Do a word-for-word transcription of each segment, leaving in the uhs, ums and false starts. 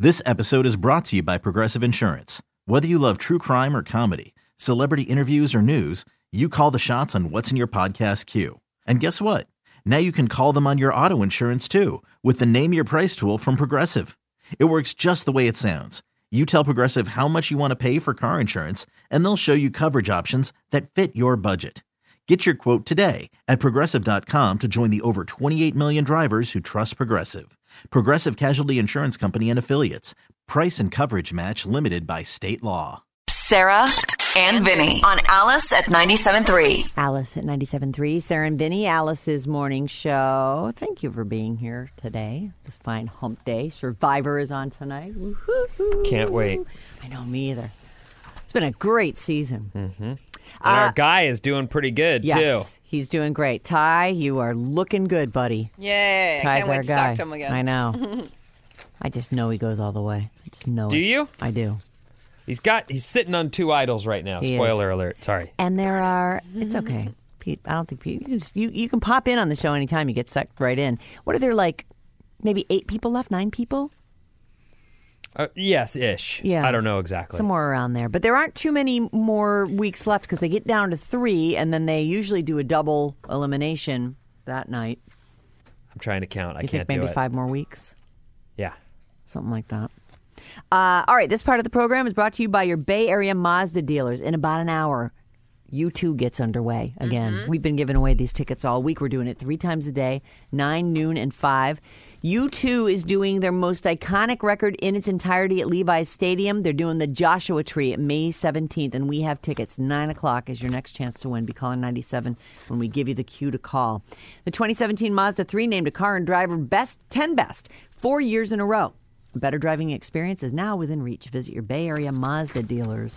This episode is brought to you by Progressive Insurance. Whether you love true crime or comedy, celebrity interviews or news, you call the shots on what's in your podcast queue. And guess what? Now you can call them on your auto insurance too with the Name Your Price tool from Progressive. It works just the way it sounds. You tell Progressive how much you want to pay for car insurance, and they'll show you coverage options that fit your budget. Get your quote today at Progressive dot com to join the over twenty-eight million drivers who trust Progressive. Progressive Casualty Insurance Company and Affiliates. Price and coverage match limited by state law. Sarah and Vinny on Alice at ninety-seven point three. Alice at ninety-seven point three. Sarah and Vinny, Alice's morning show. Thank you for being here today. This fine hump day. Survivor is on tonight. Woo-hoo-hoo. Can't wait. I know, me either. It's been a great season. Mm-hmm. Uh, And our guy is doing pretty good, yes, too. He's doing great. Ty, you are looking good, buddy. Yay. I Ty's can't wait our to guy. talk to him again. I know. I just know he goes all the way. I just know Do it. you? I do. He's got. He's sitting on two idols right now. He Spoiler is. alert. Sorry. And there are, it's okay. Pete, I don't think Pete, you can, just, you, you can pop in on the show anytime. You get sucked right in. What are there, like, maybe eight people left? Nine people? Uh, yes, ish. Yeah. I don't know exactly. Somewhere around there. But there aren't too many more weeks left because they get down to three, and then they usually do a double elimination that night. I'm trying to count. I You can't think maybe do it. five more weeks? Yeah. Something like that. Uh, all right, this part of the program is brought to you by your Bay Area Mazda dealers. In about an hour, U two gets underway again. Mm-hmm. We've been giving away these tickets all week. We're doing it three times a day, nine, noon, and five. U two is doing their most iconic record in its entirety at Levi's Stadium. They're doing the Joshua Tree at May seventeenth, and we have tickets. nine o'clock is your next chance to win. Be calling ninety-seven when we give you the cue to call. The twenty seventeen Mazda three named a car and driver best ten best four years in a row. A better driving experience is now within reach. Visit your Bay Area Mazda dealers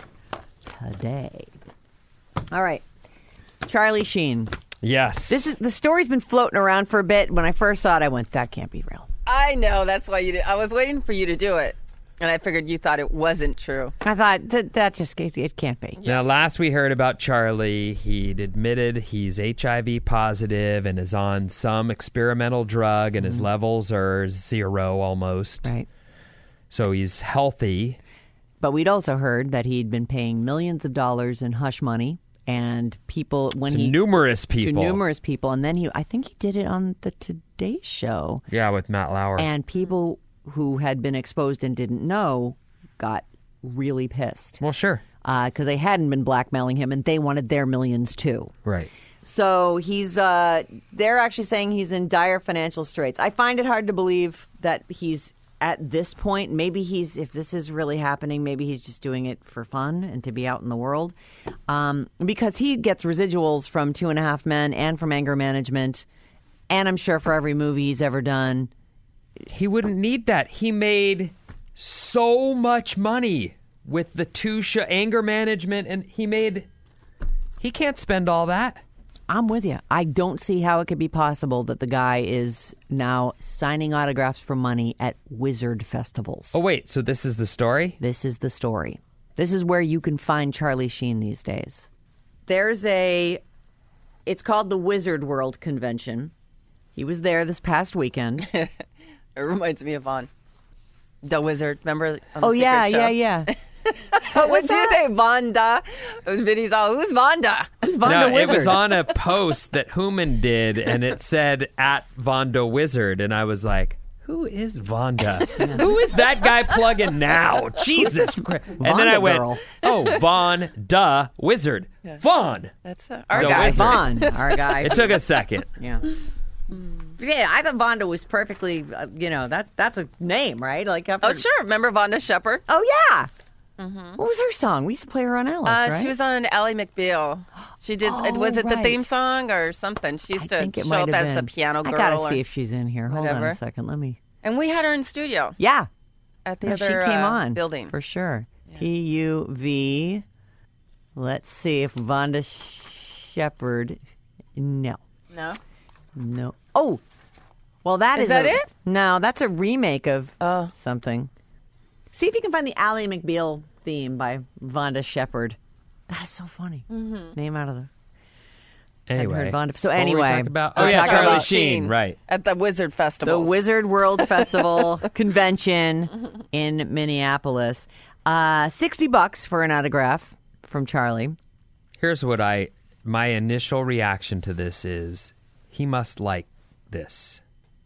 today. All right. Charlie Sheen. Yes. This is the story's been floating around for a bit. When I first saw it, I went, that can't be real. I know. That's why you did. I was waiting for you to do it. And I figured you thought it wasn't true. I thought that that just it, it can't be. Now, last we heard about Charlie, he'd admitted he's H I V positive and is on some experimental drug, and his levels are zero almost. Right. So he's healthy. But we'd also heard that he'd been paying millions of dollars in hush money, and people when To he numerous people. to numerous people, and then he I think he did it on the Today Show. Yeah, with Matt Lauer. And people who had been exposed and didn't know got really pissed well, sure. because they hadn't been blackmailing him, and they wanted their millions too. Right. So he's, uh, they're actually saying he's in dire financial straits. I find it hard to believe that he's at this point. Maybe he's, if this is really happening, maybe he's just doing it for fun and to be out in the world. Um, because he gets residuals from Two and a Half Men and from Anger Management. And I'm sure for every movie he's ever done. He wouldn't need that. He made so much money with the two show, Anger Management, and he made, he can't spend all that. I'm with you. I don't see how it could be possible that the guy is now signing autographs for money at Wizard festivals. Oh, wait. So this is the story? This is the story. This is where you can find Charlie Sheen these days. There's a, it's called the Wizard World Convention. He was there this past weekend. It reminds me of Vaughn. The Wizard. Remember? On the Oh, yeah, Secret Show? yeah, yeah. What did you say? Vonda. And Vinny's all, who's Vonda? Who's Vonda no, Wizard? it was on a post that Human did, and it said at Vonda Wizard, and I was like, "Who is Vonda? Who is that guy plugging now? Jesus Christ!" And then Vonda I went, girl. "Oh, Von da Wizard, Vaughn." That's uh, our The guy. Wizard. Vaughn, our guy. It took a second. Yeah. Yeah, I thought Vonda was perfectly, uh, you know, that that's a name, right? Like, I've Oh, heard- sure. Remember Vonda Shepard? Oh, yeah. What was her song? We used to play her on Alice, Uh, right? She was on Ally McBeal. She did. Oh, was it the right. theme song or something? She used I to think it show might up have as the been. piano girl. I gotta or- see if she's in here. Hold on whatever. a second. Let me. And we had her in studio Yeah. at the No, other she came uh, on building. for sure. T U V. Let's see if Vonda Shepard. No, No. no. Oh, well, that is, Is that a- it? No, that's a remake of Oh. something. See if you can find the Ally McBeal theme by Vonda Shepard. That is so funny. Mm-hmm. Name out of the. Anyway. Hadn't heard Vonda. So What were we anyway, talking about? we're Oh, yeah, talking Charlie about Sheen, right. At the Wizard Festival. the Wizard World Festival convention in Minneapolis. Uh, sixty bucks for an autograph from Charlie. Here's what I, my initial reaction to this is, he must like this.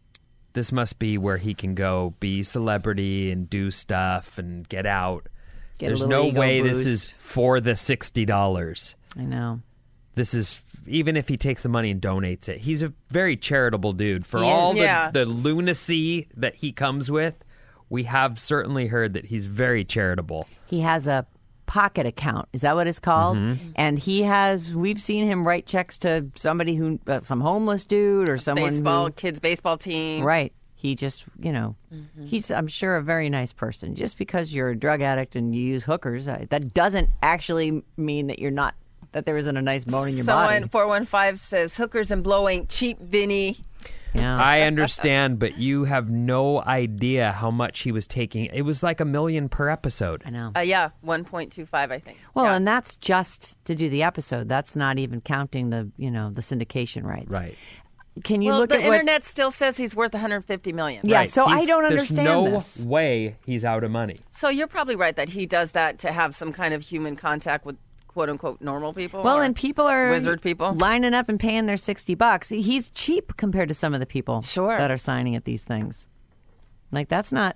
This must be where he can go be celebrity and do stuff and get out. Get a There's little no ego way boost. this is for the sixty dollars. I know. This is, even if he takes the money and donates it, he's a very charitable dude. For He all is. the, Yeah. the lunacy that he comes with, we have certainly heard that he's very charitable. He has a pocket account. Is that what it's called? And he has, we've seen him write checks to somebody who, uh, some homeless dude or someone baseball, who, kids baseball team. right. He just, you know, he's, I'm sure, a very nice person. Just because you're a drug addict and you use hookers, I, that doesn't actually mean that you're not, that there isn't a nice bone in your Someone, body. four one five says, hookers and blow ain't cheap, Vinny. Yeah. I understand, but you have no idea how much he was taking. It was like a million per episode. I know. Uh, yeah, one point two five, I think. Well, yeah. and that's just to do the episode. That's not even counting the, you know, the syndication rights. Right. Can you well, look the at what? internet still says he's worth one hundred fifty million. Yeah, Right. so I He's- don't there's understand no this. way he's out of money. So you're probably right that he does that to have some kind of human contact with quote unquote normal people. Well, or and people are wizard people. lining up and paying their sixty bucks. He's cheap compared to some of the people Sure. that are signing at these things. Like, that's not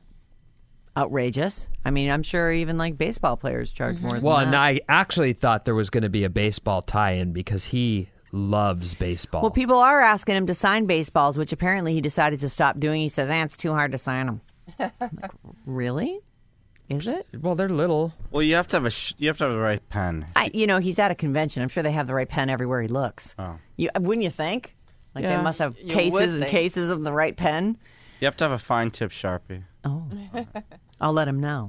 outrageous. I mean, I'm sure even like baseball players charge more than Well, that. and I actually thought there was going to be a baseball tie-in because he loves baseball. Well, people are asking him to sign baseballs, which apparently he decided to stop doing. He says, eh, it's too hard to sign them. Like, really? Is it? Well, they're little. Well, you have to have a sh- you have to have the right pen. I, you know, he's at a convention. I'm sure they have the right pen everywhere he looks. Oh. You, wouldn't you think? Like, they Yeah. must have You would cases and think. cases of the right pen. You have to have a fine tip Sharpie. Oh, I'll let him know.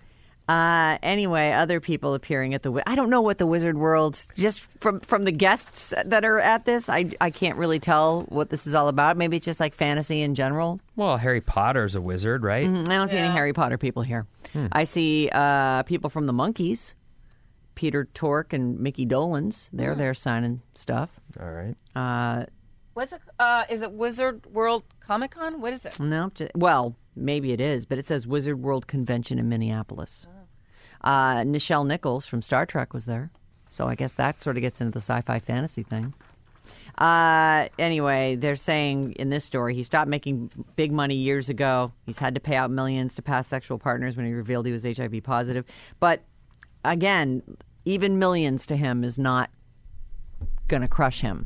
Uh, anyway, other people appearing at the. Wi- I don't know what the Wizard World. Just from from the guests that are at this, I I can't really tell what this is all about. Maybe it's just like fantasy in general. Well, Harry Potter's a wizard, right? Mm, I don't see any Yeah. Harry Potter people here. I see uh, people from the Monkees, Peter Tork and Mickey Dolenz. They're there signing stuff. All right. Uh, What's it? Uh, is it Wizard World Comic Con? What is it? No, ju- well, maybe it is, but it says Wizard World Convention in Minneapolis. Uh, Nichelle Nichols from Star Trek was there, so I guess that sort of gets into the sci-fi fantasy thing. Uh, anyway, they're saying in this story he stopped making big money years ago. He's had to pay out millions to past sexual partners when he revealed he was H I V positive. But again, even millions to him is not going to crush him.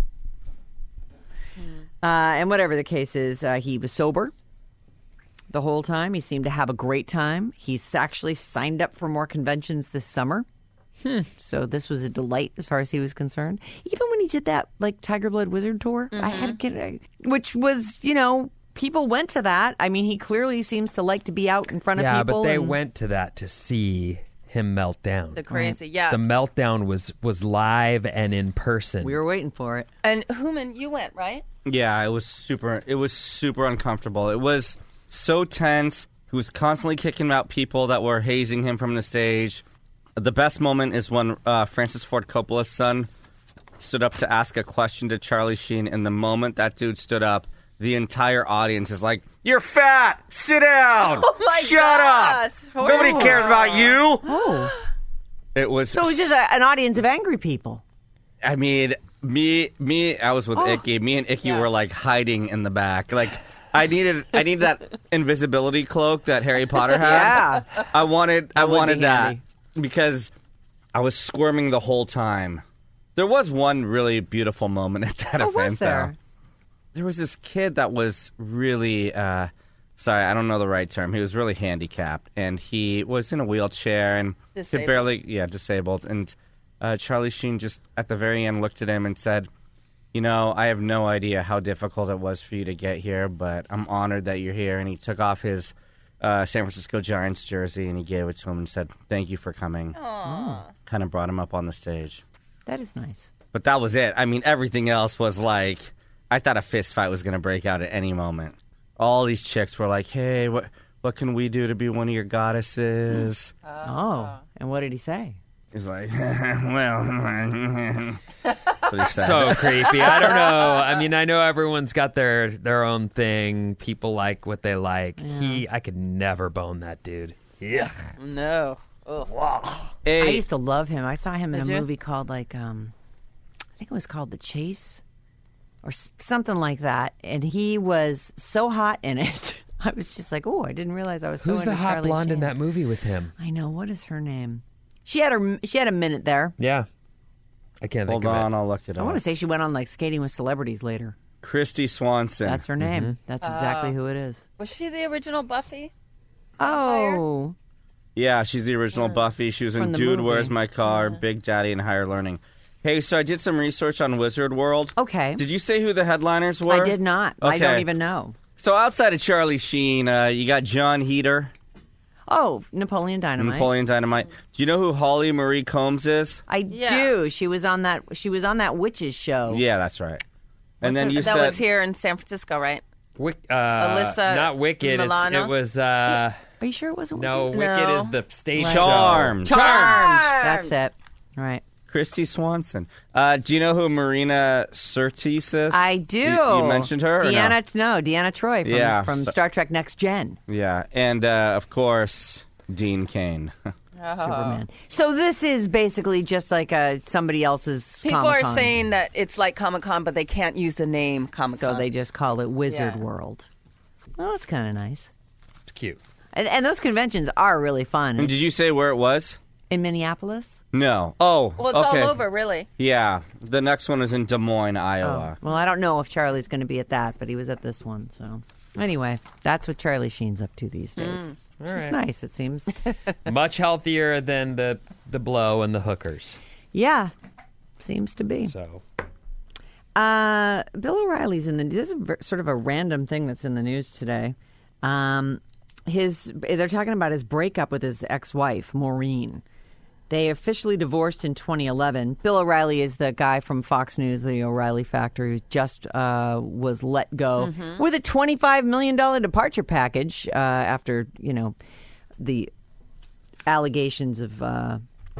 Uh, and whatever the case is, uh, he was sober the whole time. He seemed to have a great time. He's actually signed up for more conventions this summer. So this was a delight as far as he was concerned. Even when he did that, like, Tiger Blood Wizard tour, I had to get, which was, you know, people went to that. I mean, he clearly seems to like to be out in front Yeah, of people. but they and- went to that to see him melt down. The crazy, yeah. The meltdown was was live and in person. We were waiting for it. And Human, you went, right? Yeah, it was super. It was super uncomfortable. It was so tense. He was constantly kicking out people that were hazing him from the stage. The best moment is when uh, Francis Ford Coppola's son stood up to ask a question to Charlie Sheen, and the moment that dude stood up, the entire audience is like, "You're fat! Sit down! Oh my Shut gosh, up! Nobody horrible." cares about you!" Oh. It was. So it was just a, an audience of angry people. I mean, me, me. I was with Oh. Icky. Me and Icky Yeah. were like hiding in the back. Like, I needed, I needed that invisibility cloak that Harry Potter had. Yeah. I wanted, I would be wanted that handy. because I was squirming the whole time. There was one really beautiful moment at that Oh, event, was there? though. There was this kid that was really, uh, sorry, I don't know the right term. He was really handicapped, and he was in a wheelchair and could Disabled. barely, yeah, disabled. And uh, Charlie Sheen just at the very end looked at him and said, "You know, I have no idea how difficult it was for you to get here, but I'm honored that you're here." And he took off his uh, San Francisco Giants jersey and he gave it to him and said, "Thank you for coming." Kind of brought him up on the stage. That is nice. But that was it. I mean, everything else was like, I thought a fist fight was going to break out at any moment. All these chicks were like, "Hey, what what can we do to be one of your goddesses?" Oh. And what did he say? He's like, "Well," That's what he said. So creepy. I don't know. I mean, I know everyone's got their their own thing. People like what they like. He, I could never bone that dude. Yeah. No. Ugh. I Hey, used to love him. I saw him in Did a you? movie called like um, I think it was called The Chase, or s- something like that. And he was so hot in it. I was just like, oh, I didn't realize I was so Who's into the hot Charlie blonde in Sheen. that movie with him? I know. What is her name? She had her. She had a minute there. Yeah. I can't hold think of on, it. I'll look it I up. want to say she went on like Skating with Celebrities later. Christy Swanson. That's her name. Mm-hmm. That's exactly Oh. who it is. Was she the original Buffy? Oh, Yeah, she's the original Buffy. She was From in the Dude, movie. Where's My Car, Big Daddy, and Higher Learning. Hey, so I did some research on Wizard World. okay. Did you say who the headliners were? I did not. I don't Okay. even know. So outside of Charlie Sheen, uh, you got John Heder, Oh, Napoleon Dynamite. Napoleon Dynamite. Do you know who Holly Marie Combs is? I Yeah. do. She was on that. She was on that witches show. Yeah, that's right. And then you that said was here in San Francisco, right? Wick, uh, Alyssa not Wicked. It's, Milano? it was uh, Are you sure it wasn't? no. Wicked? Wicked No. is the stage Charmed. show. Charmed. Charmed. That's it. Right. Christy Swanson. Uh, do you know who Marina Sirtis is? I do. You, you mentioned her? Or Deanna. No? Deanna Troy from, Yeah, from so- Star Trek Next Gen. No? Yeah, and uh, of course Dean Cain. Superman. So this is basically just like a somebody else's. People Comic-Con. are saying that it's like Comic Con, but they can't use the name Comic Con. So they just call it Wizard Yeah. World. Well, that's kind of nice. It's cute. And, and those conventions are really fun. And did you say where it was? In Minneapolis? No. Oh, Well, it's okay. all over, really. Yeah, the next one is in Des Moines, Iowa. Well, I don't know if Charlie's going to be at that, but he was at this one. So anyway, that's what Charlie Sheen's up to these days. All It's right. nice, it seems. Much healthier than the the blow and the hookers. Yeah, seems to be. So Uh, Bill O'Reilly's in the. This is a, ver- sort of a random thing that's in the news today. Um, his they're talking about his breakup with his ex-wife Maureen. They officially divorced in twenty eleven. Bill O'Reilly is the guy from Fox News, the O'Reilly Factor, who just uh, was let go with a twenty-five million dollars departure package uh, after, you know, the allegations of uh,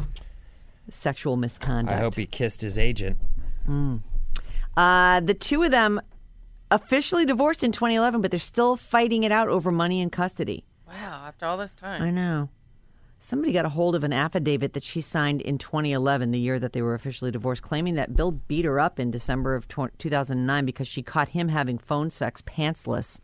sexual misconduct. I hope he kissed his agent. Uh, the two of them officially divorced in twenty eleven, but they're still fighting it out over money and custody. Wow, after all this time. I know. Somebody got a hold of an affidavit that she signed in twenty eleven, the year that they were officially divorced, claiming that Bill beat her up in December of two thousand nine because she caught him having phone sex pantsless.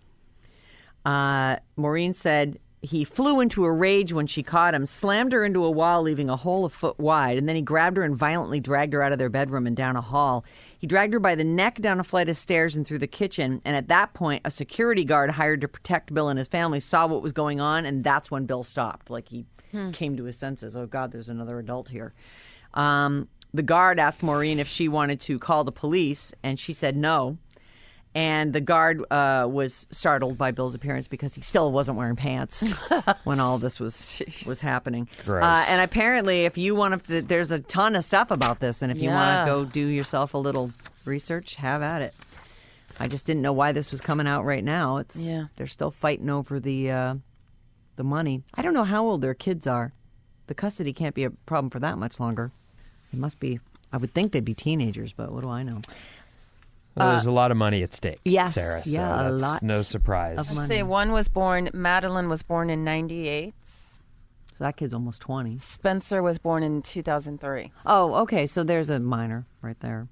Uh, Maureen said he flew into a rage when she caught him, slammed her into a wall, leaving a hole a foot wide, and then he grabbed her and violently dragged her out of their bedroom and down a hall. He dragged her by the neck down a flight of stairs and through the kitchen, and at that point, a security guard hired to protect Bill and his family saw what was going on, and that's when Bill stopped. Like, he came to his senses. Oh, God, there's another adult here. Um, the guard asked Maureen if she wanted to call the police, and she said no. And the guard uh, was startled by Bill's appearance because he still wasn't wearing pants when all this was was happening. Gross. Uh, and apparently, if you want to, there's a ton of stuff about this. And if you Yeah. want to go do yourself a little research, have at it. I just didn't know why this was coming out right now. It's Yeah. they're still fighting over the uh, the money. I don't know how old their kids are. The custody can't be a problem for that much longer. It must be. I would think they'd be teenagers, but what do I know? Well, there's a lot of money at stake, yes, Sarah. So yeah, a that's lot no surprise. of money. Let's see, one was born, Madeline was born in ninety-eight. So that kid's almost twenty. Spencer was born in two thousand three. Oh, okay. So there's a minor right there.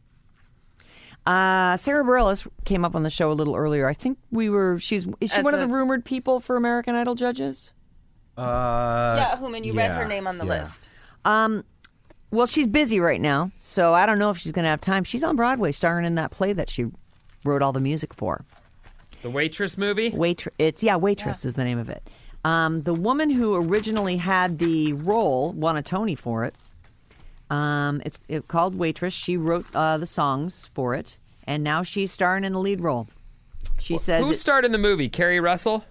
Uh, Sarah Bareilles came up on the show a little earlier. I think we were. She's is she As one of a- the rumored people for American Idol judges? Uh, yeah, Human, you read yeah, her name on the yeah. list. Um, well, she's busy right now, so I don't know if she's going to have time. She's on Broadway, starring in that play that she wrote all the music for. The Waitress movie? Wait, it's yeah, Waitress is the name of it. Um, the woman who originally had the role won a Tony for it. Um, it's it called Waitress. She wrote uh, the songs for it, and now she's starring in the lead role. She says, Who it- starred in the movie? Carrie Russell?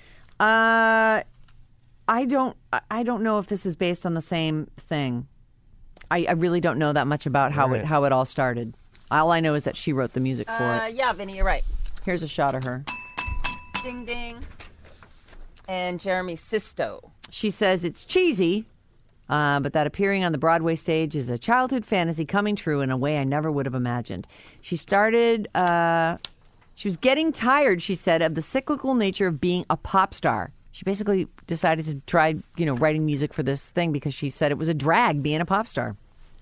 uh, I don't, I- I don't know if this is based on the same thing. I, I really don't know that much about how Right. it how it all started. All I know is that she wrote the music for Uh, it. yeah, Vinny, you're right. Here's a shot of her. Ding, ding. And Jeremy Sisto. She says it's cheesy, Uh, but that appearing on the Broadway stage is a childhood fantasy coming true in a way I never would have imagined. She started, uh, she was getting tired, she said, of the cyclical nature of being a pop star. She basically decided to try, you know, writing music for this thing because she said it was a drag being a pop star.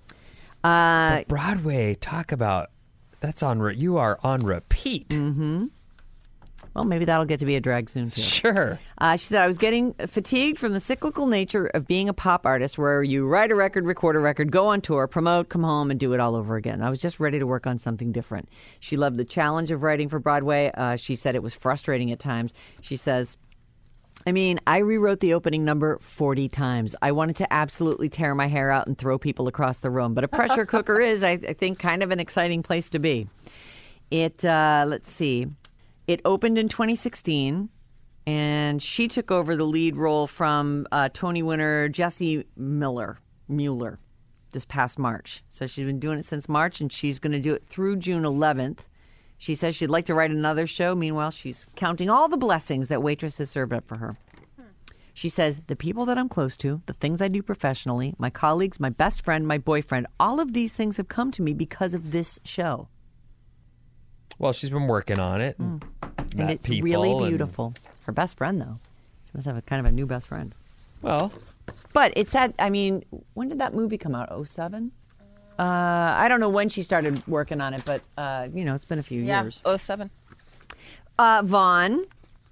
Uh, But Broadway, talk about, that's on, re- you are on repeat. Mm-hmm. Well, maybe that'll get to be a drag soon, too. Sure. Uh, she said, I was getting fatigued from the cyclical nature of being a pop artist where you write a record, record a record, go on tour, promote, come home, and do it all over again. I was just ready to work on something different. She loved the challenge of writing for Broadway. Uh, she said it was frustrating at times. She says, I mean, I rewrote the opening number forty times. I wanted to absolutely tear my hair out and throw people across the room. But a pressure cooker is, I, I think, kind of an exciting place to be. It, uh, let's see, it opened in twenty sixteen, and she took over the lead role from uh, Tony winner Jessie Miller, Mueller this past March. So she's been doing it since March, and she's going to do it through June eleventh. She says she'd like to write another show. Meanwhile, she's counting all the blessings that Waitress has served up for her. She says, the people that I'm close to, the things I do professionally, my colleagues, my best friend, my boyfriend, all of these things have come to me because of this show. Well, she's been working on it. And, And met it's people really and- beautiful. Her best friend, though. She must have a kind of a new best friend. well, But it's at, I mean, when did that movie come out? oh seven? Uh, I don't know when she started working on it, but, uh, you know, it's been a few Yeah, years. oh seven. Uh, Vaughn,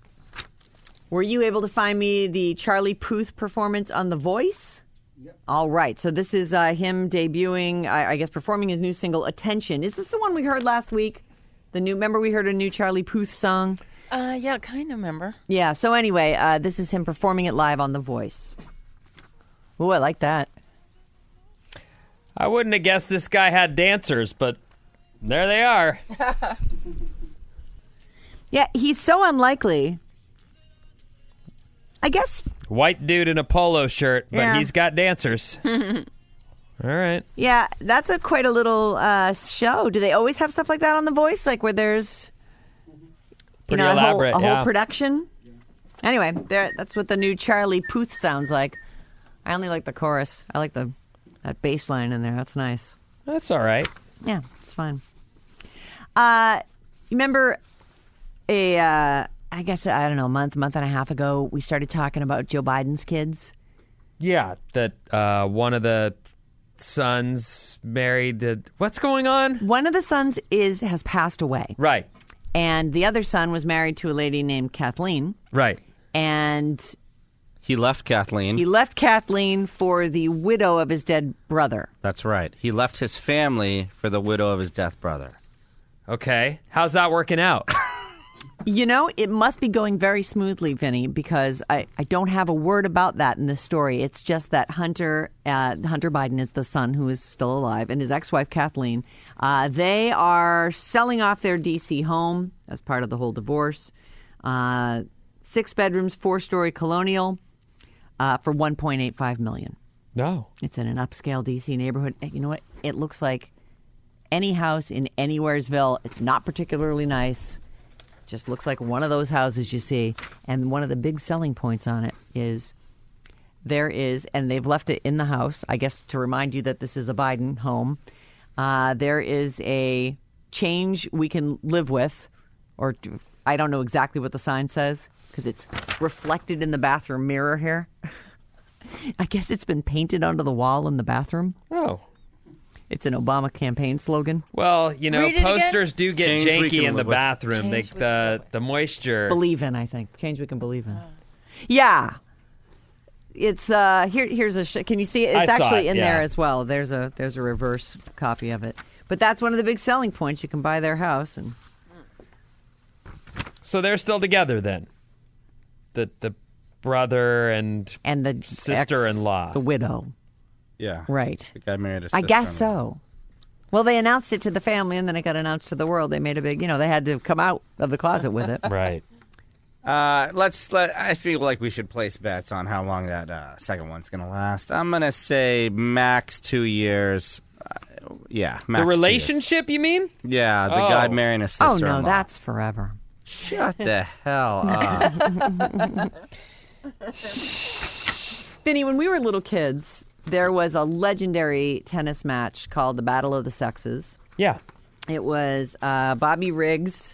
were you able to find me the Charlie Puth performance on The Voice? Yep. All right. So this is uh, him debuting, I, I guess, performing his new single, Attention. Is this the one we heard last week? The new, remember we heard a new Charlie Puth song? Uh, yeah, kind of remember. Yeah. So anyway, uh, this is him performing it live on The Voice. Ooh, I like that. I wouldn't have guessed this guy had dancers, but there they are. Yeah, he's so unlikely. I guess, White dude in a polo shirt, but Yeah. he's got dancers. All right. yeah, that's a quite a little uh, show. Do they always have stuff like that on The Voice? Like where there's, you Pretty know, a whole, elaborate, a whole yeah. production? Anyway, there. That's what the new Charlie Puth sounds like. I only like the chorus. I like the that bass line in there. That's nice. That's all right. Yeah, it's fine. Uh, you remember a, uh, I guess, I don't know, a month, month and a half ago, we started talking about Joe Biden's kids. Yeah, that uh, one of the sons married to... What's going on? One of the sons is has passed away. Right, And the other son was married to a lady named Kathleen. right. And He left Kathleen. he left Kathleen for the widow of his dead brother. That's right. He left his family for the widow of his death brother. Okay. How's that working out? You know, it must be going very smoothly, Vinny, because I, I don't have a word about that in this story. It's just that Hunter uh, Hunter Biden is the son who is still alive, and his ex-wife, Kathleen. Uh, they are selling off their D C home as part of the whole divorce. Uh, six bedrooms, four-story colonial uh, for one point eight five million dollars. No. It's in an upscale D C neighborhood. You know what? It looks like any house in Anywheresville. It's not particularly nice. Just looks like one of those houses you see. And one of the big selling points on it is there is, and they've left it in the house, I guess to remind you that this is a Biden home. Uh, there is a change we can live with, or I don't know exactly what the sign says because it's reflected in the bathroom mirror here. I guess it's been painted onto the wall in the bathroom. Oh. It's an Obama campaign slogan. Well, you know, Read it again. posters do get Change we janky can in the live with. bathroom. They, Change we the the moisture. Believe in, I think. Change we can believe in. Yeah. It's uh here here's a sh- can you see it? It's I saw actually it, in there yeah. as well. There's a there's a reverse copy of it. But that's one of the big selling points. You can buy their house and So they're still together then. The the brother and and the Sister-in-law. ex, the widow. Yeah. Right. The guy married a I guess sister-in-law. so. Well, they announced it to the family and then it got announced to the world. They made a big, you know, they had to come out of the closet with it. right. Uh, let's let. I feel like we should place bets on how long that uh, second one's going to last. I'm going to say max two years. Uh, yeah, max The two years. relationship, you mean? Yeah, the Oh. guy marrying a Oh sister-in-law. no, that's forever. Shut the hell up. Vinny, when we were little kids, there was a legendary tennis match called the Battle of the Sexes. Yeah. It was uh, Bobby Riggs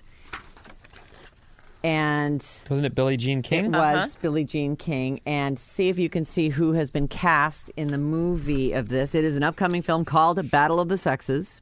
and Wasn't it Billie Jean King? it was Billie Jean King. And see if you can see who has been cast in the movie of this. It is an upcoming film called Battle of the Sexes.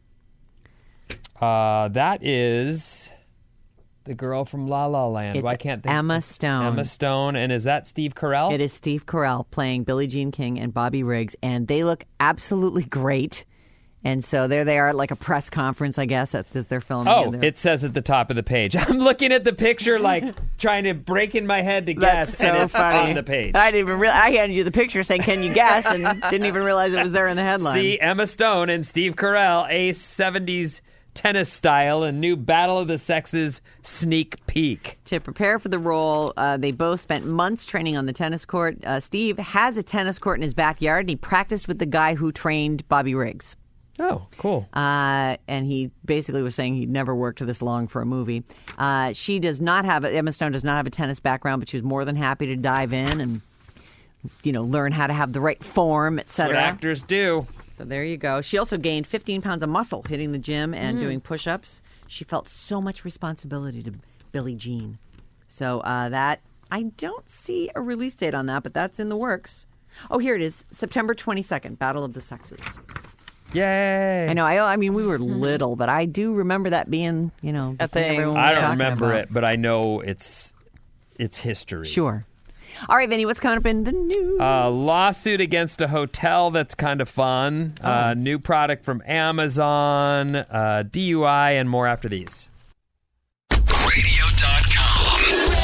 Uh, that is the girl from La La Land. It's Why can't they? Emma Stone. Emma Stone, and is that Steve Carell? It is Steve Carell playing Billie Jean King and Bobby Riggs, and they look absolutely great. And so there they are at like a press conference, I guess, as they're filming. Oh, it. it says at the top of the page. I'm looking at the picture, like trying to break in my head to guess, That's so and it's funny. on the page. I didn't even realize. I handed you the picture saying, "Can you guess?" and didn't even realize it was there in the headline. See Emma Stone and Steve Carell, a seventies tennis style and new Battle of the Sexes sneak peek. To prepare for the role, uh, they both spent months training on the tennis court. Uh, Steve has a tennis court in his backyard, and he practiced with the guy who trained Bobby Riggs. Oh, cool. Uh, and he basically was saying he'd never worked this long for a movie. Uh, she does not have, a, Emma Stone does not have a tennis background, but she was more than happy to dive in and, you know, learn how to have the right form, et That's what cetera. actors do. So there you go. She also gained fifteen pounds of muscle hitting the gym and doing push-ups. She felt so much responsibility to Billie Jean. So uh, that, I don't see a release date on that, but that's in the works. Oh, here it is. September twenty-second, Battle of the Sexes. Yay. I know. I, I mean, we were little, but I do remember that being, you know, the A thing thing. everyone I was don't talking remember about. it, but I know it's it's history. Sure. All right, Vinny, what's coming up in the news? Uh, lawsuit against a hotel that's kind of fun. Oh. Uh, new product from Amazon, uh, D U I, and more after these. radio dot com.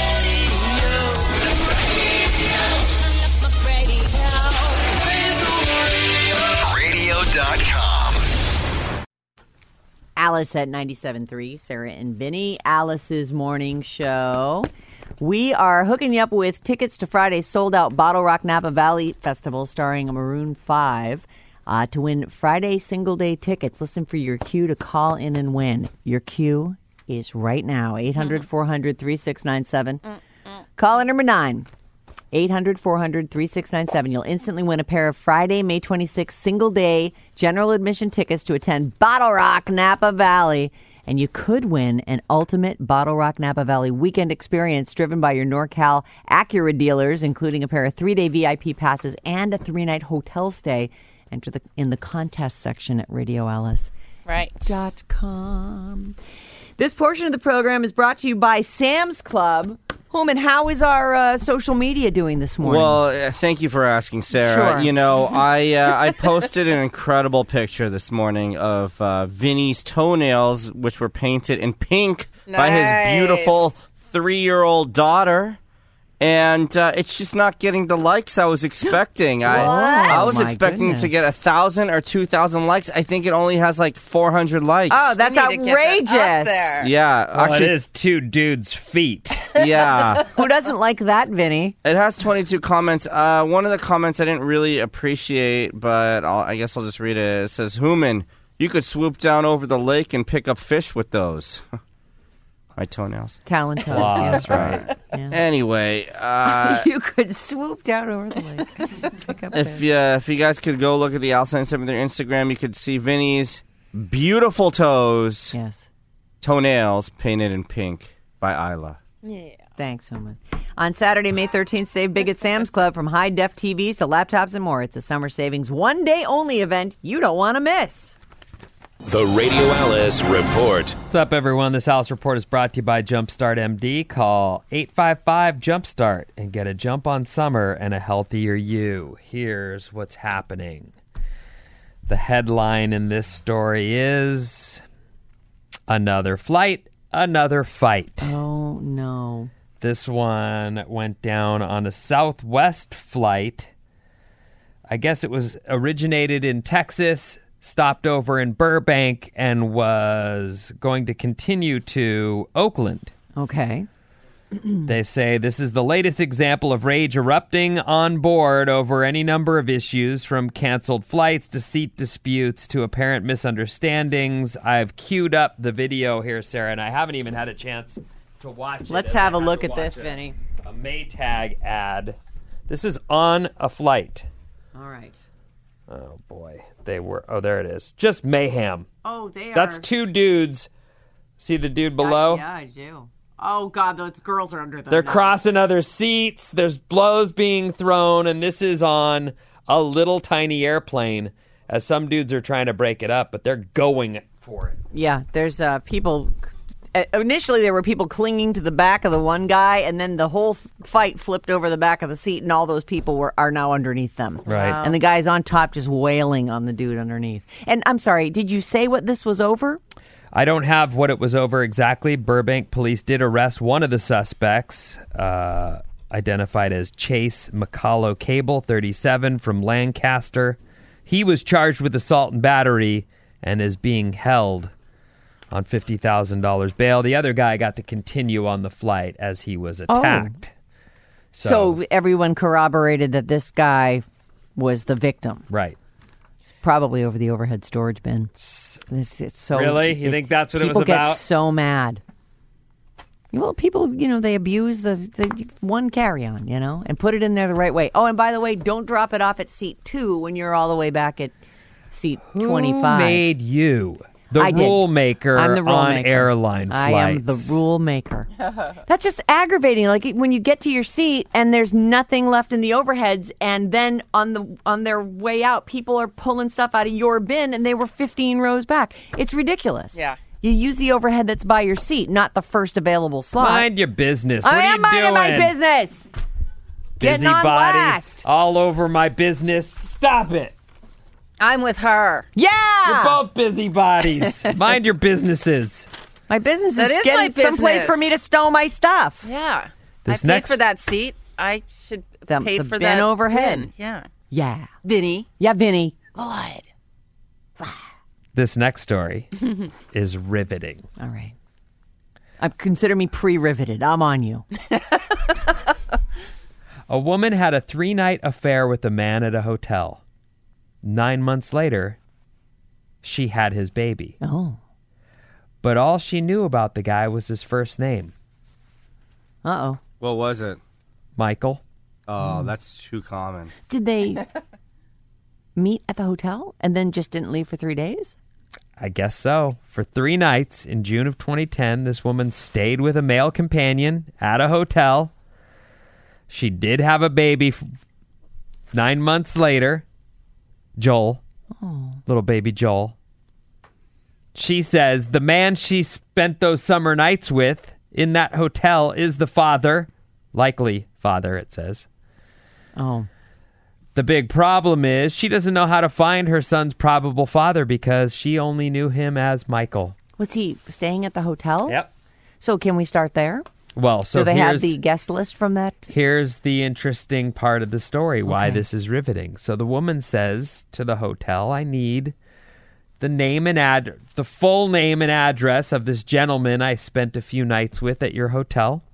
radio dot com. Alice at ninety-seven point three, Sarah and Vinny, Alice's morning show. We are hooking you up with tickets to Friday's sold-out Bottle Rock Napa Valley Festival starring Maroon five. Uh, to win Friday single-day tickets, listen for your cue to call in and win. Your cue is right now, eight hundred, four hundred, thirty-six ninety-seven. Caller number nine, eight hundred, four hundred, thirty-six ninety-seven. You'll instantly win a pair of Friday, May twenty-sixth single-day general admission tickets to attend Bottle Rock Napa Valley. And you could win an ultimate Bottle Rock Napa Valley weekend experience driven by your NorCal Acura dealers, including a pair of three-day V I P passes and a three-night hotel stay. Enter the in the contest section at radio alice Right. dot com. This portion of the program is brought to you by Sam's Club. Whom and how is our uh, social media doing this morning? Well, uh, thank you for asking, Sarah. Sure. You know, I uh, I posted an incredible picture this morning of uh, Vinny's toenails, which were painted in pink by his Nice. beautiful three-year-old daughter. And uh, it's just not getting the likes I was expecting. I, I was My expecting goodness. to get a thousand or two thousand likes. I think it only has like four hundred likes. oh, that's We need to get that outrageous. up there. yeah, Well, actually, it is two dudes' feet. yeah. Who doesn't like that, Vinny? It has twenty-two comments. Uh, one of the comments I didn't really appreciate, but I'll, I guess I'll just read it. It says, Human, you could swoop down over the lake and pick up fish with those. My toenails. Talon toes. Wow, yeah. that's right. Yeah. Anyway, uh, You could swoop down over the lake. Pick up if, fish. you, if you guys could go look at the Alice ninety-seven their Instagram, you could see Vinny's beautiful toes, Yes. toenails painted in pink by Isla. Thanks, Huma. On Saturday, May thirteenth, save big at Sam's Club from high-def T Vs to laptops and more. It's a summer savings one-day-only event you don't want to miss. The Radio Alice Report. What's up, everyone? This Alice Report is brought to you by Jumpstart M D. Call eight five five Jumpstart and get a jump on summer and a healthier you. Here's what's happening. The headline in this story is Another Flight, Another Fight. Oh, no. This one went down on a Southwest flight. I guess it was originated in Texas, stopped over in Burbank, and was going to continue to Oakland. Okay. They say this is the latest example of rage erupting on board over any number of issues, from canceled flights to seat disputes to apparent misunderstandings. I've queued up the video here, Sarah, and I haven't even had a chance to watch it. Let's as I have a had look to at watch this, a- Vinny. A Maytag ad. This is on a flight. All right. Oh, boy. They were, oh, there it is. Just mayhem. Oh, they are. That's two dudes. See the dude below? Yeah, I do. Oh, God, those girls are under them. They're now. crossing other seats. There's blows being thrown, and this is on a little tiny airplane as some dudes are trying to break it up, but they're going for it. Yeah, there's uh, people. Uh, initially, there were people clinging to the back of the one guy, and then the whole f- fight flipped over the back of the seat, and all those people were are now underneath them. Right. Wow. And the guy's on top just wailing on the dude underneath. And I'm sorry, did you say what this was over? I don't have what it was over exactly. Burbank police did arrest one of the suspects, uh, identified as Chase McCullough Cable, thirty-seven, from Lancaster. He was charged with assault and battery and is being held on fifty thousand dollars bail. The other guy got to continue on the flight as he was attacked. Oh. So, so everyone corroborated that this guy was the victim. Right. It's probably over the overhead storage bin. It's, it's so really? You think that's what it was about? People get so mad. Well, people, you know, they abuse the, the one carry-on, you know, and put it in there the right way. Oh, and by the way, don't drop it off at seat two when you're all the way back at seat Who twenty-five. Who made you? The I rule did. maker I'm the rule on maker. airline flights. I am the rule maker. That's just aggravating. Like when you get to your seat and there's nothing left in the overheads, and then on the on their way out, people are pulling stuff out of your bin, and they were fifteen rows back. It's ridiculous. Yeah. You use the overhead that's by your seat, not the first available slot. Mind your business. What I are am you doing? minding my business. Getting on Busybody. last. All over my business. Stop it. I'm with her. Yeah. You're both busybodies. Mind your businesses. My business That is is getting my someplace business. for me to stow my stuff. Yeah. This I paid next- for that seat. I should The- pay the for bin that overhead. bin. Yeah. Yeah. Vinny. Yeah, Vinny. Good. This next story is riveting. All right. Uh, consider me pre-riveted. I'm on you. A woman had a three-night affair with a man at a hotel. Nine months later, she had his baby. Oh. But all she knew about the guy was his first name, Uh-oh. What was it? Michael. Oh, that's too common. Did they meet at the hotel and then just didn't leave for three days? I guess so. For three nights in June of twenty ten, this woman stayed with a male companion at a hotel. She did have a baby f- nine months later. Joel. Oh. Little baby Joel. She says the man she spent those summer nights with in that hotel is the father. Likely father, it says. Oh. The big problem is she doesn't know how to find her son's probable father because she only knew him as Michael. Was he staying at the hotel? Yep. So can we start there? Well, so Do they here's, have the guest list from that? here's the interesting part of the story, why Okay. this is riveting. So the woman says to the hotel, I need the name and ad, the full name and address of this gentleman I spent a few nights with at your hotel.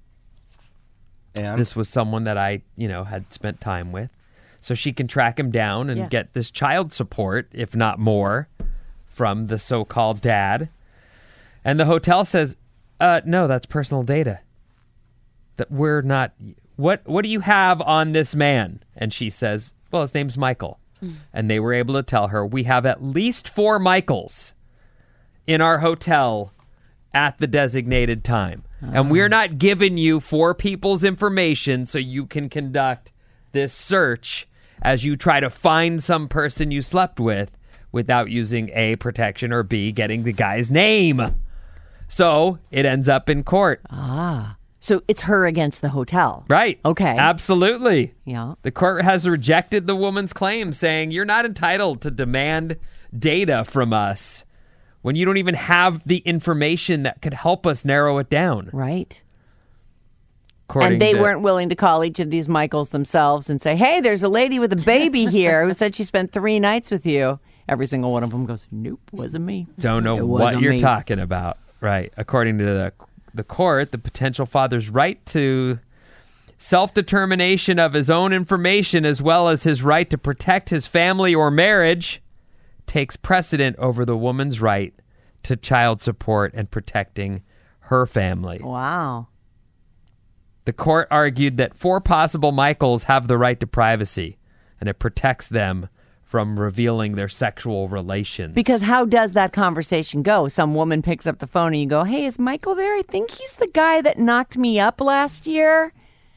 And This was someone that I, you know, had spent time with. So she can track him down and Yeah. get this child support, if not more, from the so-called dad. And the hotel says, uh, no, that's personal data. That we're not... What What do you have on this man? And she says, well, his name's Michael. And they were able to tell her, we have at least four Michaels in our hotel at the designated time. And we're not giving you four people's information so you can conduct this search as you try to find some person you slept with without using A, protection, or B, getting the guy's name. So it ends up in court. Ah. So it's her against the hotel. Right. Okay. Absolutely. Yeah. The court has rejected the woman's claim, saying you're not entitled to demand data from us when you don't even have the information that could help us narrow it down. Right. According And they to- weren't willing to call each of these Michaels themselves and say, hey, there's a lady with a baby here who said she spent three nights with you. Every single one of them goes, nope, wasn't me. Don't know It what wasn't you're me. talking about. Right. According to the the court, the potential father's right to self-determination of his own information as well as his right to protect his family or marriage takes precedent over the woman's right to child support and protecting her family. Wow. The court argued that four possible Michaels have the right to privacy, and it protects them from revealing their sexual relations. Because how does that conversation go? Some woman picks up the phone and you go, hey, is Michael there? I think he's the guy that knocked me up last year.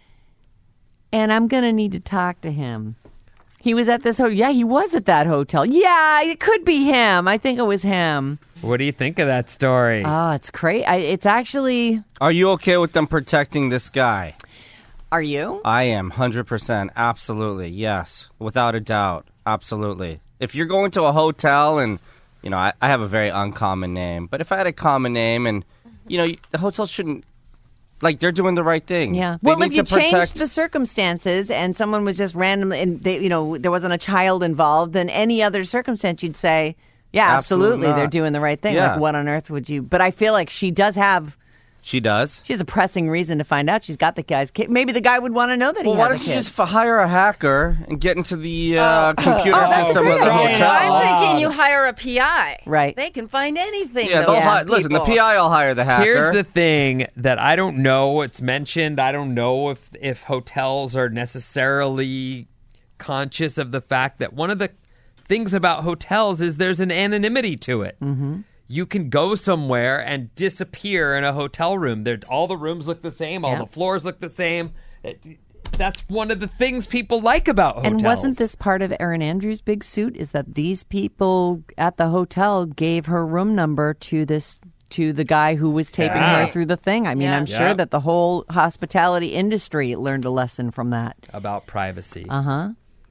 And I'm going to need to talk to him. He was at this hotel. Yeah, he was at that hotel. Yeah, it could be him. I think it was him. What do you think of that story? Oh, it's crazy. It's actually... Are you okay with them protecting this guy? Are you? I am, one hundred percent. Absolutely. Yes. Without a doubt. Absolutely. If you're going to a hotel and, you know, I, I have a very uncommon name, but if I had a common name and, you know, the hotel shouldn't, like, they're doing the right thing. Yeah. They Well, need if you to protect. changed the circumstances and someone was just randomly, and they, you know, there wasn't a child involved, then any other circumstance you'd say, yeah, Absolutely absolutely, they're not. doing the right thing. Yeah. Like, what on earth would you? But I feel like she does have, She does. she has a pressing reason to find out she's got the guy's kid. Maybe the guy would want to know that he Well, why has don't a you kid. just f- hire a hacker and get into the uh, computer Oh, system of the great hotel? idea. I'm thinking you hire a P I. Right. They can find anything. Yeah, those they'll hi- listen. The people. P I will hire the hacker. Here's the thing that I don't know. It's mentioned. I don't know if if hotels are necessarily conscious of the fact that one of the things about hotels is there's an anonymity to it. Mm-hmm. You can go somewhere and disappear in a hotel room. There, all the rooms look the same. All Yeah. the floors look the same. It- that's one of the things people like about hotels. And wasn't this part of Erin Andrews' big suit? Is that these people at the hotel gave her room number to this to the guy who was taping Yeah. her through the thing? I mean, Yeah. I'm sure Yeah. that the whole hospitality industry learned a lesson from that. about privacy? Uh huh.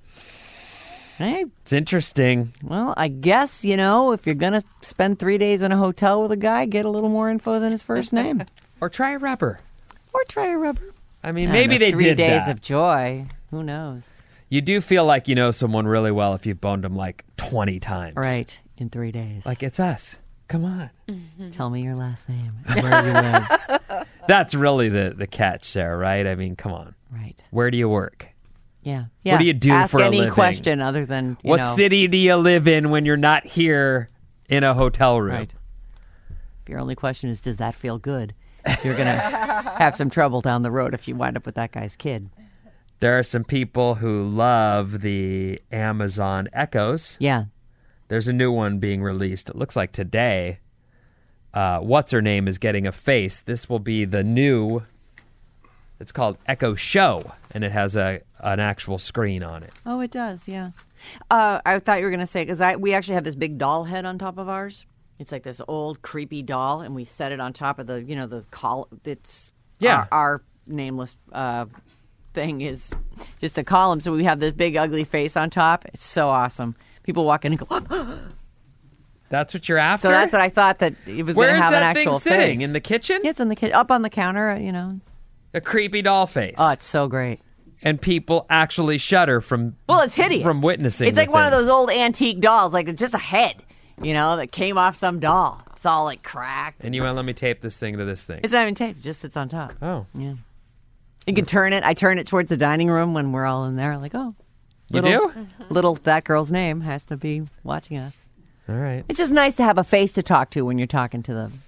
Hey, It's interesting. well, I guess you know if you're gonna spend three days in a hotel with a guy, get a little more info than his first name, Or try a rubber. or try a rubber. I mean, I don't maybe know, they three did days that. of joy. Who knows? You do feel like you know someone really well if you've boned them like twenty times. Right in three days. Like, it's us. Come on. tell me your last name and where you live. That's really the, the catch there, right? I mean, come on. Right. Where do you work? Yeah. yeah. do you do Ask for a any living? question other than you What know, city do you live in when you're not here in a hotel room? Right. If your only question is, does that feel good? You're gonna have some trouble down the road if you wind up with that guy's kid. There are some people who love the Amazon Echoes. Yeah. There's a new one being released. It looks like today. Uh, what's her name is getting a face. This will be the new. It's called Echo Show, and it has a an actual screen on it. Oh, it does. Yeah. Uh, I thought you were gonna say because I we actually have this big doll head on top of ours. It's like this old creepy doll, and we set it on top of the you know the col. It's Yeah. Our, our nameless uh, thing is just a column, so we have this big ugly face on top. It's so awesome. People walk in and go. That's what you're after. So that's what I thought that it was Where going to is have an that actual thing sitting? face. In the kitchen? Yeah, it's in the ki- up on the counter. You know. A creepy doll face. Oh, it's so great. And people actually shudder from Well, it's hideous from witnessing. It's like the one of thing. those old antique dolls, like it's just a head, you know, that came off some doll. It's all like cracked. And you want to let me tape this thing to this thing? It's not even taped; it just sits on top. Oh, Yeah. You can turn it. I turn it towards the dining room when we're all in there. Like, oh, you little, do? little that girl's name has to be watching us. All right. It's just nice to have a face to talk to when you're talking to the.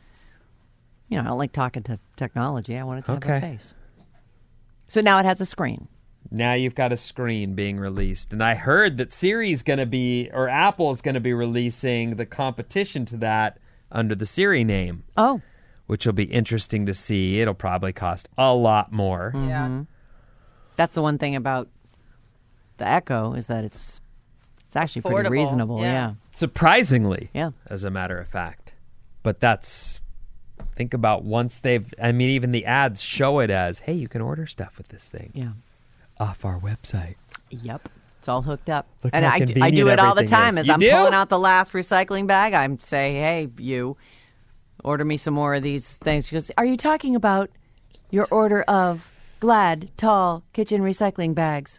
You know, I don't like talking to technology. I want it to have Okay. a face. So now it has a screen. Now you've got a screen being released, and I heard that Siri's going to be, or Apple's going to be releasing the competition to that under the Siri name, Oh, which will be interesting to see. It'll probably cost a lot more. Yeah. that's the one thing about the Echo is that it's it's actually pretty Affordable, reasonable. yeah. Yeah. Surprisingly, Yeah. as a matter of fact. But that's, think about once they've, I mean, even the ads show it as, hey, you can order stuff with this thing Yeah. off our website. Yep. It's all hooked up. Look and how I, d- I convenient do it all the everything time is. as You I'm do? pulling out the last recycling bag. I'm say, hey, you, order me some more of these things. She goes, are you talking about your order of Glad tall kitchen recycling bags?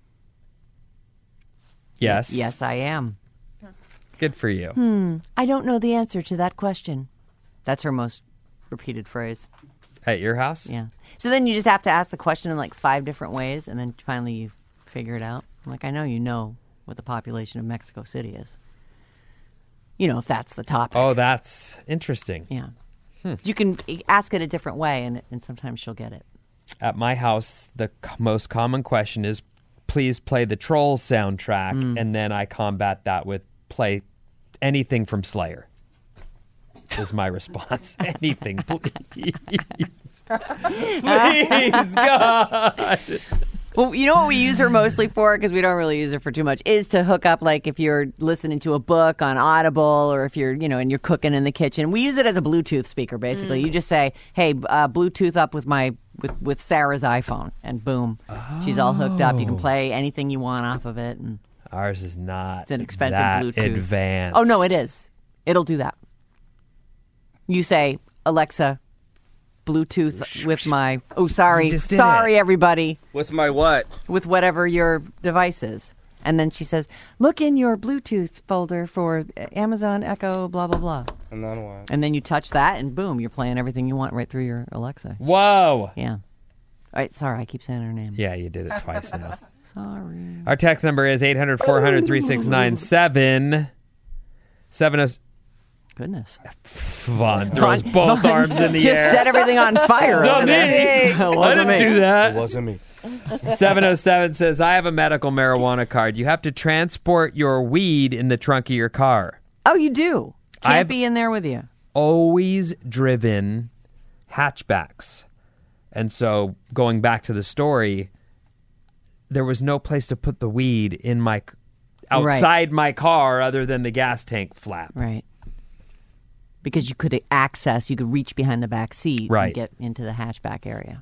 Yes. Yes, I am. Good for you. I don't know the answer to that question. That's her most repeated phrase. At your house? Yeah. So then you just have to ask the question in like five different ways, and then finally you figure it out. I'm like, I know you know what the population of Mexico City is. You know, if that's the topic. Oh, that's interesting. Yeah. You can ask it a different way, and, and sometimes she'll get it. At my house, the c- most common question is please play the Trolls soundtrack, Mm. and then I combat that with play anything from Slayer. Is my response. Anything, please. Please, God. Well, you know what we use her mostly for, because we don't really use her for too much, is to hook up, like, if you're listening to a book on Audible, or if you're, you know, and you're cooking in the kitchen. We use it as a Bluetooth speaker, basically. You just say, hey, uh, Bluetooth up with my with, with Sarah's iPhone, and boom, she's all hooked up. You can play anything you want off of it. And Ours is not it's an expensive that Bluetooth. advanced. Oh, no, it is. It'll do that. You say, Alexa, Bluetooth with my, oh, sorry, just did sorry, everybody. With my what? With whatever your device is. And then she says, look in your Bluetooth folder for Amazon Echo, blah, blah, blah. And then what? And then you touch that, and boom, you're playing everything you want right through your Alexa. Whoa. Yeah. All right, sorry, I keep saying her name. Yeah, you did it twice now. Sorry. Our text number is eight hundred, four hundred, thirty-six ninety-seven. seven oh Goodness. Vaughn throws Vaughn- both Vaughn arms in the just air. set everything on fire. It's not over there. me. It I wasn't didn't me. do that. wasn't me. seven oh seven says, I have a medical marijuana card. You have to transport your weed in the trunk of your car. Oh, you do? Can't I've- be in there with you. Always driven hatchbacks. And so going back to the story, there was no place to put the weed in my outside my car other than the gas tank flap. Right. Because you could access, you could reach behind the back seat Right. and get into the hatchback area.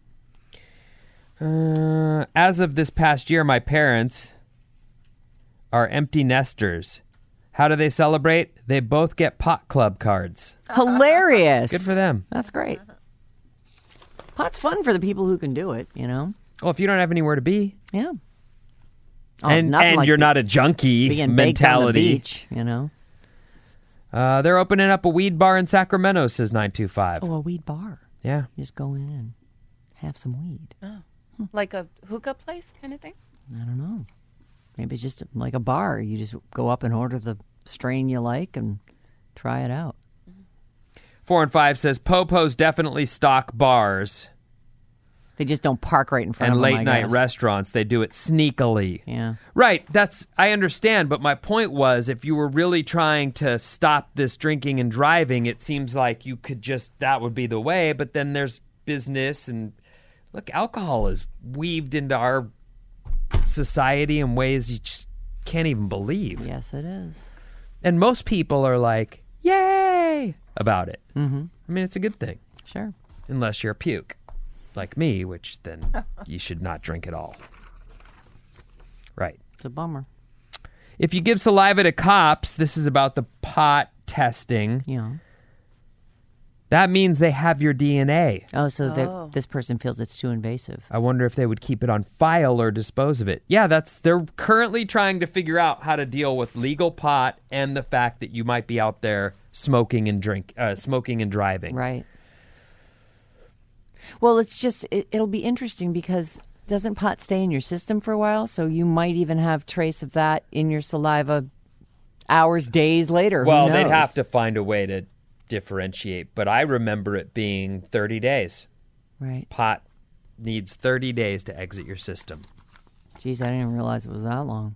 Uh, as of this past year, my parents are empty nesters. How do they celebrate? They both get pot club cards. Hilarious. Good for them. That's great. Pot's fun for the people who can do it, you know? Well, if you don't have anywhere to be, Yeah. Oh, it's and nothing and like you're be- not a junkie being baked on the mentality. beach, you know? Uh, they're opening up a weed bar in Sacramento, says nine two five. Oh, a weed bar. Yeah. You just go in and have some weed. Like a hookah place kind of thing? I don't know. Maybe it's just like a bar. You just go up and order the strain you like and try it out. Four and five says Popo's definitely stock bars They just don't park right in front and of them, late I night guess. restaurants. They do it sneakily. Yeah. Right. That's I understand, but my point was if you were really trying to stop this drinking and driving, it seems like you could just that would be the way, but then there's business and look, alcohol is weaved into our society in ways you just can't even believe. Yes, it is. And most people are like, "Yay!" about it. Mm-hmm. I mean, it's a good thing. Sure. Unless you're a puke, like me, which then you should not drink at all. Right. It's a bummer. If you give saliva to cops, this is about the pot testing. Yeah. That means they have your D N A. Oh, so that Oh. this person feels it's too invasive. I wonder if they would keep it on file or dispose of it. Yeah, that's they're currently trying to figure out how to deal with legal pot and the fact that you might be out there smoking and drink, uh, smoking and driving. Right. Well, it's just, it, it'll be interesting because doesn't pot stay in your system for a while? So you might even have trace of that in your saliva hours, days later. Who Well, they'd knows? have to find a way to differentiate, but I remember it being thirty days. Right. Pot needs thirty days to exit your system. Geez, I didn't even realize it was that long.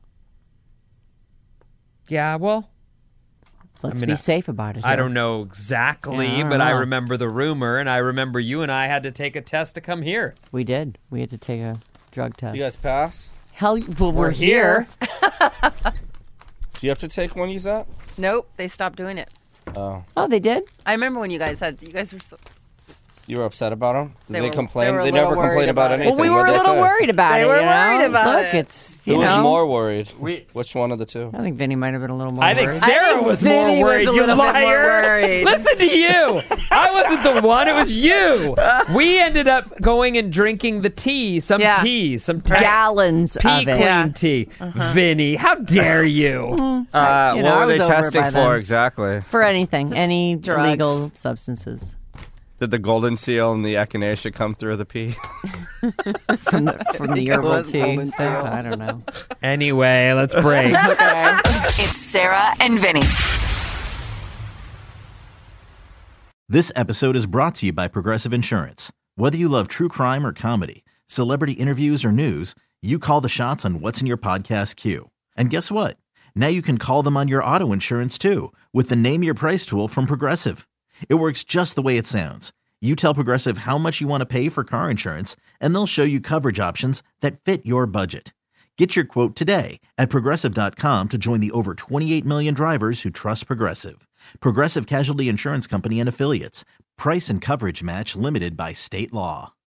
Yeah, well, Let's mean, be I- safe about it. I here. don't know exactly, Yeah, I don't but I know. remember the rumor, and I remember you and I had to take a test to come here. We did. We had to take a drug test. You guys pass? Hell, well, we're, here. Do you have to take one, Yzette? Nope, they stopped doing it. Oh. Oh, they did? I remember when you guys had, you guys were so, You were upset about them? Did They they, were- complain? they were a They little never worried complained about, about it. anything. Well, we were What'd a they little say? worried about They it. were you know? worried about Look, it. it's, you Who was know. more worried? We- Which one of the two? I think Vinny might have been a little more I think worried. Sarah think was Vinny more was worried, a you little bit more liar. worried. Listen to you. I wasn't the one. It was you. We ended up going and drinking the tea, some Yeah. tea, some tea. Gallons Pea of it. queen Yeah. tea. Vinny, how dare you? Uh, You know, what I were they was over testing by for then. exactly? For anything, any drugs. illegal substances. Did the golden seal and the echinacea come through the pee? From the, from the think it herbal was tea. golden stuff. seal. I don't know. Anyway, let's break. Okay. It's Sarah and Vinny. This episode is brought to you by Progressive Insurance. Whether you love true crime or comedy, celebrity interviews or news, You call the shots on what's in your podcast queue. And guess what? Now you can call them on your auto insurance too with the Name Your Price tool from Progressive. It works just the way it sounds. You tell Progressive how much you want to pay for car insurance, and they'll show you coverage options that fit your budget. Get your quote today at Progressive dot com to join the over twenty-eight million drivers who trust Progressive. Progressive Casualty Insurance Company and Affiliates. Price and coverage match limited by state law.